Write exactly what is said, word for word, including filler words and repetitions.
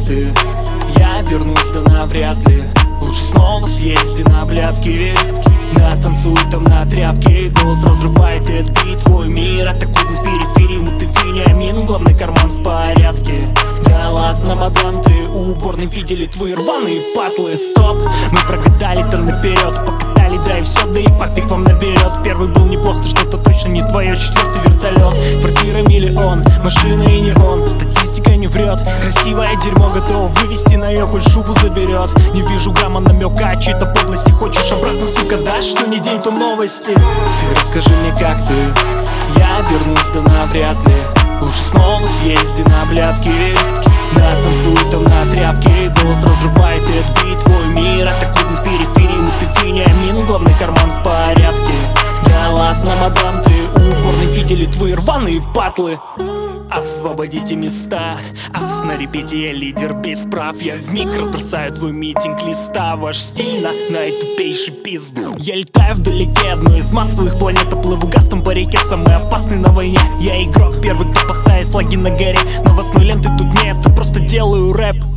ты? Я вернусь, да навряд ли. Лучше снова съезди на блядки. Натанцуй там на тряпке. Голос разрывает и отбит твой мир. Атакует на периферии, ну ты Вениамин. Главный карман в порядке. Да ладно, мадам, ты упорно видели твои рваные патлы. Стоп, мы прогадали-то наперед. Покатали, да и все, да и папик вам наберет. Первый был неплох, то что-то точно не твое. Четвертый вертолет, квартира миллион, машина и не он. Статистика не врет, красивое дерьмо готово вывести на ее, коль шубу заберет. Не вижу грамма намека о чьей-то подлости. Хочешь обратно, сука, дашь, что не день, то новости. Ты расскажи мне, как ты? Я вернусь, да навряд ли. Лучше снова съезди на блядки. Натанцуй там на тряпке. Голос разрывает и отбит твой мир. Атакует на периферии, ну ты Вениамин. Главный карман в порядке. Да ладно, мадам, ты упорно видели твои рваные патлы. Освободите места, ас на репете, я лидер без прав. Я вмиг разбросаю твой митинг листа. Ваш стиль на наитупейший пизду. Я летаю вдалеке, одной из массовых планет. Оплыву гастом по реке, самый опасный на войне. Я игрок, первый, кто поставит флаги на горе. Новостной ленты тут нет, я просто делаю рэп.